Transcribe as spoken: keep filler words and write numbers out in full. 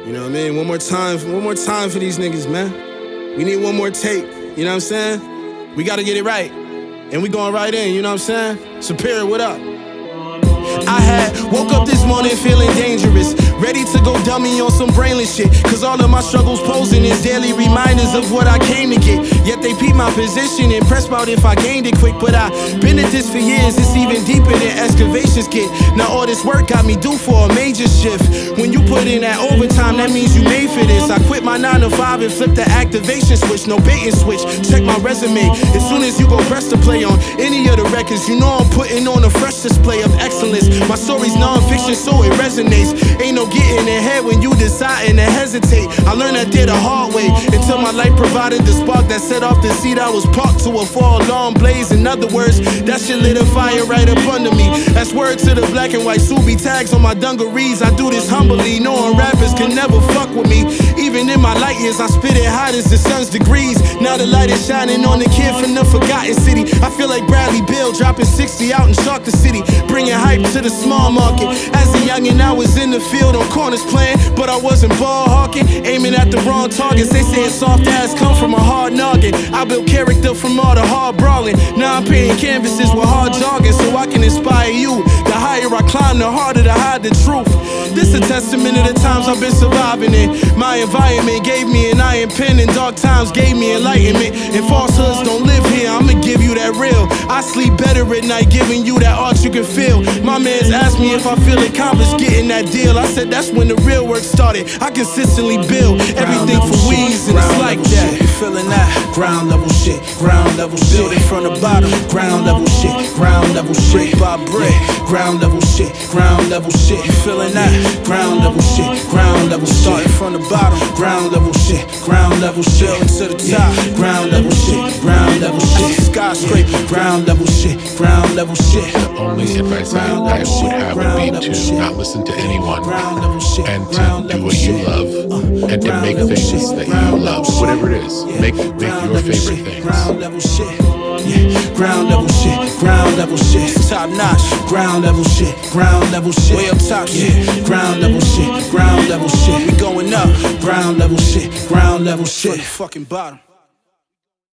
You know what I mean? One more time, one more time for these niggas, man. We need one more take, you know what I'm saying? We gotta get it right. And we going right in, you know what I'm saying? Superior, what up? I had woke up this morning feeling dangerous, ready to go dummy on some brainless shit. Cause all of my struggles posing is daily reminders of what I came to get. Yet they peep my position, impressed about if I gained it quick. But I've been at this for years, it's even deeper than excavations get. Now all this work got me due for a major shift. When you put in that overtime, that means you made for this. I quit my nine to five and flipped the activation switch. No bait and switch, check my resume. As soon as you go press to play on any of the records, you know I'm putting on a fresh display of excellence. My story's non-fiction, so it resonates. Ain't no getting ahead when you deciding to hesitate. I learned that there the hard way, until my life provided the spark that set off the seed I was parked to a full alarm blaze. In other words, that shit lit a fire right up under me. That's word to the black and white Subi tags on my dungarees. I do this humbly, knowing rappers can never fuck with me. Even in my light years, I spit it hot as the sun's degrees. Now the light is shining on the kid from the forgotten city. I feel like Bradley Bill dropping sixty out in Shark the City, bringing hype to the small market. As a youngin', I was in the field on corners playing, but I wasn't ball hawking, aiming at the wrong targets. They saying soft ass come from a hard noggin. I built character from all the hard brawling. Now I'm painting canvases with hard jogging, so I can inspire you. The higher I climb, the harder to hide the truth. This a testament of the times I've been surviving in. My environment gave me an iron pen, and dark times gave me enlightenment. And falsehoods don't live here, I'ma give you that real. I sleep better at night, giving you that art you can feel. My man's asked me if I feel accomplished getting that deal. I said that's when the real work started. I consistently build everything for weeds, and it's like that. You feeling that? Ground level shit, ground level shit. Build it from the bottom. Ground level shit, ground level shit. Brick by brick. Ground level shit, ground level shit. You feeling that? Ground level shit, ground level shit. Starting from the bottom. Ground level shit, ground level shit. Building to the top. Ground level shit, ground level shit. Skyscraper. Ground level shit, ground level shit. The only advice I, I would have would be to not listen to anyone and to do what you love and to make things that you love, whatever it is. Make, make your favorite things. Ground level shit. Yeah. Ground level shit, ground level shit. Top notch. Ground level shit, ground level shit. Way up top shit. Yeah. Ground level shit, ground level shit. We going up. Ground level shit, ground level shit. Fucking bottom.